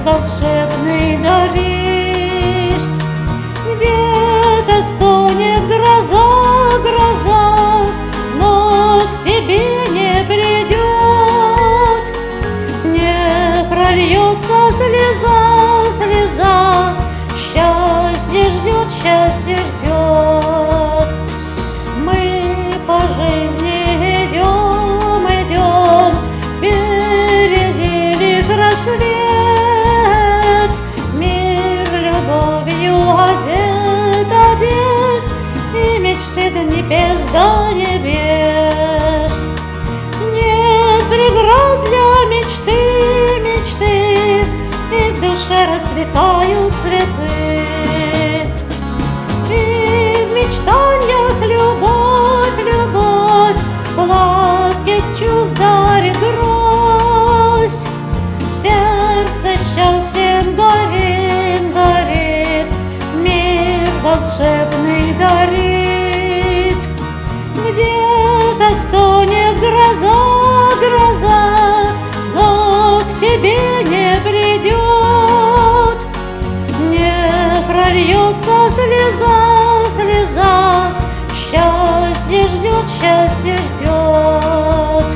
волшебный даришь. Где-то стонет гроза, гроза, но к тебе не придет, не прольется слеза, слеза, счастье ждет, счастье ждет. Мы по жизни идем, идем, впереди лишь рассвет. Мир любовью одет, одет, и мечты до небес, до небес. Нет преград для мечты, мечты, и в душе расцветают цветы. И в мечтаниях любовь, любовь, сладких чувств дарит гроздь. Сердце счастьем горит, горит, мир волшебный дарит. Где-то стонет гроза, гроза, но к тебе не придет, не прольется слеза, слеза, счастье ждет, счастье ждет.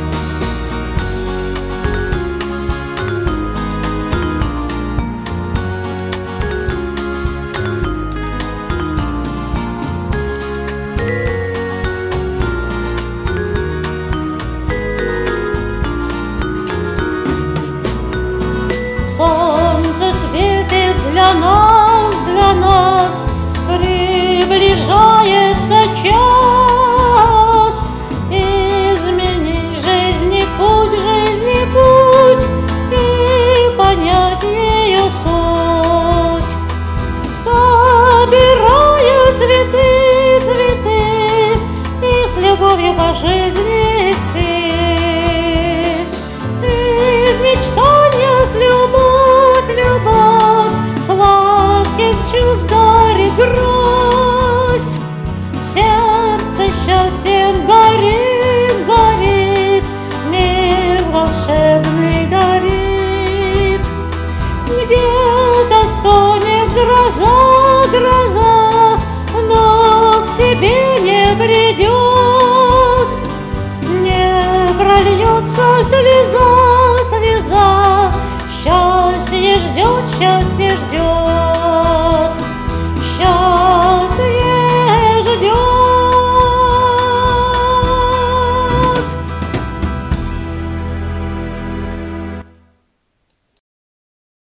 Солнце светит для нас, приближается час. Измени жизни путь, и понять ее суть. Собирая цветы, цветы, и с любовью по жизни идти. И в мечтаниях любовь, любовь, сладких чувств дарит гроздь. Сердце счастьем горит, горит, мир волшебный дарит. Где-то стонет гроза, гроза, но к тебе не придет, не прольется слеза, слеза, счастье ждет, счастье ждет.